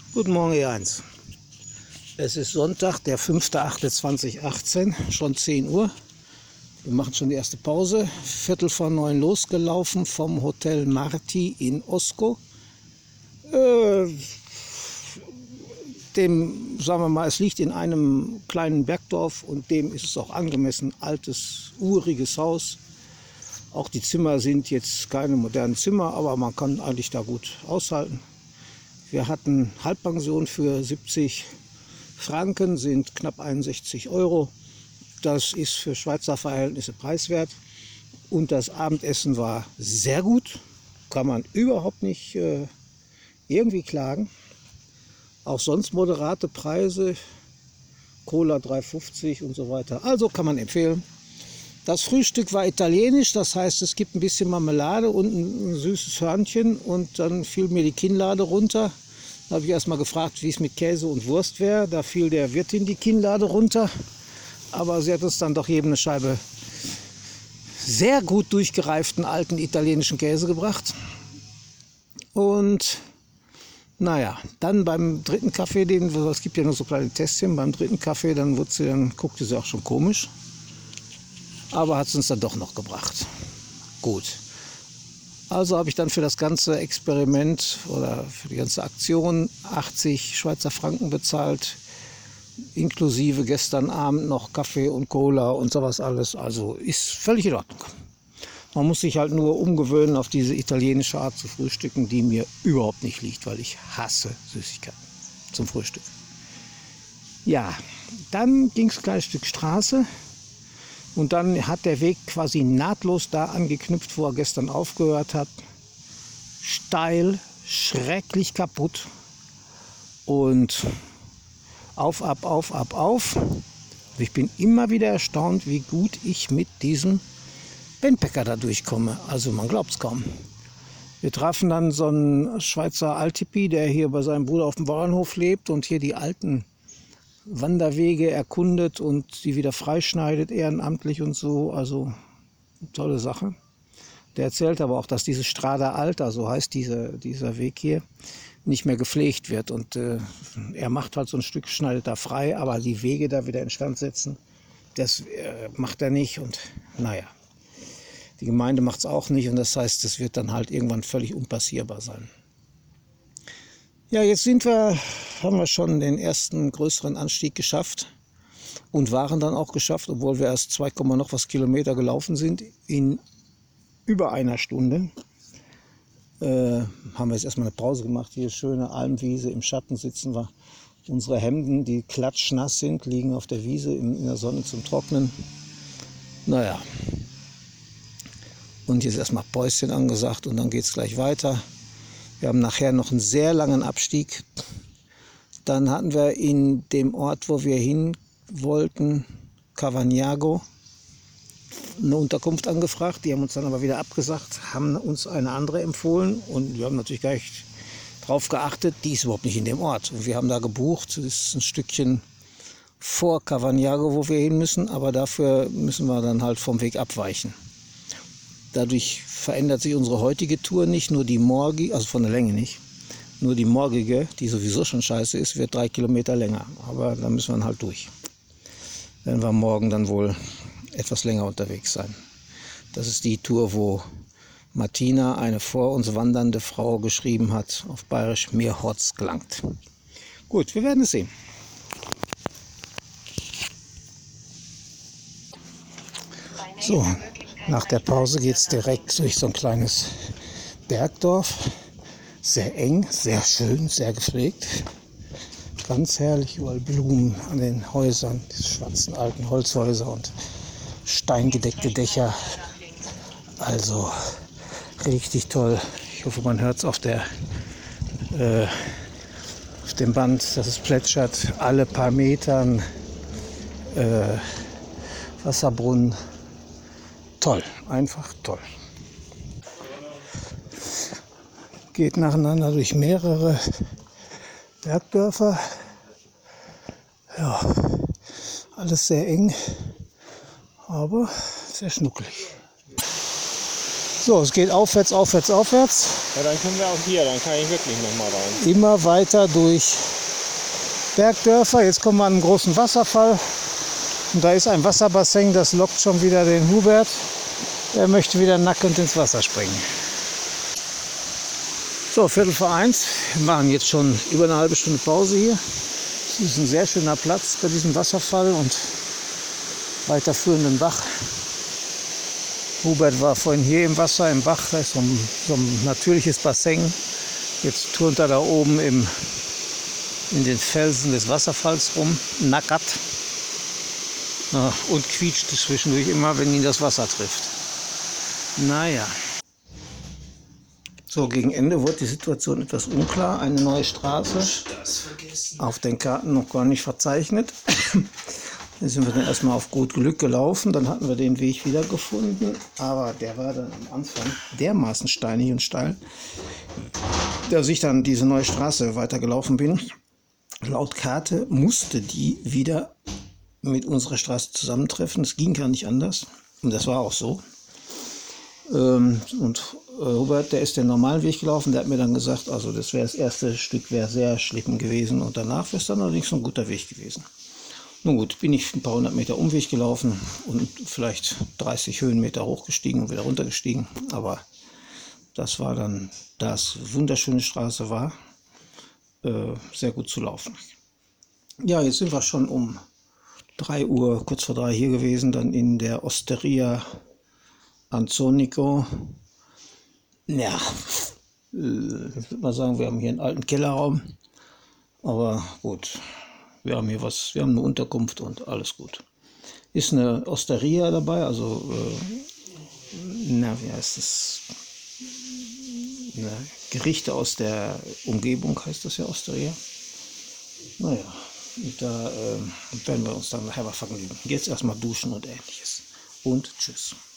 Guten Morgen, E1. Es ist Sonntag, der 5.8.2018, schon 10 Uhr. Wir machen schon die erste Pause. 8:45 losgelaufen vom Hotel Marti in Osko. Sagen wir mal, es liegt in einem kleinen Bergdorf und dem ist es auch angemessen. Altes, uriges Haus. Auch die Zimmer sind jetzt keine modernen Zimmer, aber man kann eigentlich da gut aushalten. Wir hatten Halbpension für 70 Franken, sind knapp 61 Euro. Das ist für Schweizer Verhältnisse preiswert. Und das Abendessen war sehr gut. Kann man überhaupt nicht irgendwie klagen. Auch sonst moderate Preise. Cola 3,50 und so weiter. Also kann man empfehlen. Das Frühstück war italienisch, das heißt, es gibt ein bisschen Marmelade und ein süßes Hörnchen und dann fiel mir die Kinnlade runter. Da habe ich erst mal gefragt, wie es mit Käse und Wurst wäre. Da fiel der Wirtin die Kinnlade runter, aber sie hat uns dann doch jedem eine Scheibe sehr gut durchgereiften alten italienischen Käse gebracht. Und naja, dann beim dritten Kaffee, es gibt ja nur so kleine Tässchen, beim dritten Kaffee, dann guckte sie auch schon komisch. Aber hat es uns dann doch noch gebracht. Gut. Also habe ich dann für das ganze Experiment oder für die ganze Aktion 80 Schweizer Franken bezahlt, inklusive gestern Abend noch Kaffee und Cola und sowas alles. Also ist völlig in Ordnung. Man muss sich halt nur umgewöhnen auf diese italienische Art zu frühstücken, die mir überhaupt nicht liegt, weil ich hasse Süßigkeiten zum Frühstück. Ja, dann ging es ein kleines Stück Straße. Und dann hat der Weg quasi nahtlos da angeknüpft, wo er gestern aufgehört hat. Steil, schrecklich kaputt. Und auf, ab, auf, ab, auf. Ich bin immer wieder erstaunt, wie gut ich mit diesem Bandpacker da durchkomme. Also man glaubt es kaum. Wir trafen dann so einen Schweizer Altipi, der hier bei seinem Bruder auf dem Bauernhof lebt und hier die alten Wanderwege erkundet und die wieder freischneidet, ehrenamtlich und so. Also tolle Sache. Der erzählt aber auch, dass diese Strada Alta, so heißt dieser Weg hier, nicht mehr gepflegt wird. Und er macht halt so ein Stück, schneidet da frei, aber die Wege da wieder instand setzen, das macht er nicht. Und naja, die Gemeinde macht es auch nicht. Und das heißt, es wird dann halt irgendwann völlig unpassierbar sein. Ja, jetzt haben wir schon den ersten größeren Anstieg geschafft und waren dann auch geschafft, obwohl wir erst 2, noch was Kilometer gelaufen sind, in über einer Stunde. Haben wir jetzt erstmal eine Pause gemacht, hier schöne Almwiese, im Schatten sitzen wir. Unsere Hemden, die klatschnass sind, liegen auf der Wiese in der Sonne zum Trocknen. Naja, und jetzt erstmal Päuschen angesagt und dann geht es gleich weiter. Wir haben nachher noch einen sehr langen Abstieg. Dann hatten wir in dem Ort, wo wir hin wollten, Cavagnago, eine Unterkunft angefragt. Die haben uns dann aber wieder abgesagt, haben uns eine andere empfohlen. Und wir haben natürlich gar nicht drauf geachtet, die ist überhaupt nicht in dem Ort. Und wir haben da gebucht, das ist ein Stückchen vor Cavagnago, wo wir hin müssen. Aber dafür müssen wir dann halt vom Weg abweichen. Dadurch verändert sich unsere heutige Tour nicht, nur die morgige, also von der Länge nicht, nur die morgige, die sowieso schon scheiße ist, wird 3 Kilometer länger. Aber da müssen wir dann halt durch. Werden wir morgen dann wohl etwas länger unterwegs sein. Das ist die Tour, wo Martina, eine vor uns wandernde Frau, geschrieben hat, auf Bayerisch, mir hat's gelangt. Gut, wir werden es sehen. So. Nach der Pause geht es direkt durch so ein kleines Bergdorf. Sehr eng, sehr schön, sehr gepflegt. Ganz herrlich, überall Blumen an den Häusern, die schwarzen alten Holzhäuser und steingedeckte Dächer. Also richtig toll. Ich hoffe, man hört es auf dem Band, dass es plätschert. Alle paar Metern Wasserbrunnen. Toll, einfach toll. Geht nacheinander durch mehrere Bergdörfer. Ja, alles sehr eng, aber sehr schnuckelig. So, es geht aufwärts, aufwärts, aufwärts. Ja, dann können wir auch hier, dann kann ich wirklich nochmal rein. Immer weiter durch Bergdörfer. Jetzt kommen wir an einen großen Wasserfall. Und da ist ein Wasserbassin, das lockt schon wieder den Hubert. Er möchte wieder nackend ins Wasser springen. So, 1:15. Wir machen jetzt schon über eine halbe Stunde Pause hier. Es ist ein sehr schöner Platz bei diesem Wasserfall und weiterführenden Bach. Hubert war vorhin hier im Wasser, im Bach. Da ist so ein natürliches Bassin. Jetzt turnt er da oben in den Felsen des Wasserfalls rum, nackert. Und quietscht zwischendurch immer, wenn ihn das Wasser trifft. Naja. So, gegen Ende wurde die Situation etwas unklar. Eine neue Straße, auf den Karten noch gar nicht verzeichnet. Da sind wir dann erstmal auf gut Glück gelaufen, dann hatten wir den Weg wieder gefunden, aber der war dann am Anfang dermaßen steinig und steil, dass ich dann diese neue Straße weitergelaufen bin. Laut Karte musste die wieder mit unserer Straße zusammentreffen, es ging gar nicht anders und das war auch so. Und Hubert, der ist den normalen Weg gelaufen, der hat mir dann gesagt, also das erste Stück wäre sehr schlimm gewesen und danach wäre es dann allerdings ein guter Weg gewesen. Nun gut, bin ich ein paar hundert Meter Umweg gelaufen und vielleicht 30 Höhenmeter hochgestiegen und wieder runtergestiegen. Aber das war dann, da es wunderschöne Straße war, sehr gut zu laufen. Ja, jetzt sind wir schon um 3 Uhr, kurz vor 3 hier gewesen, dann in der Osteria Anzonico. Ja, ich würde mal sagen, wir haben hier einen alten Kellerraum, aber gut. Wir haben hier wir haben eine Unterkunft und alles gut. Ist eine Osteria dabei, also, wie heißt das? Gerichte aus der Umgebung heißt das ja Osteria. Naja, und da werden wir uns dann nachher mal vergnügen. Jetzt erstmal duschen und ähnliches. Und tschüss.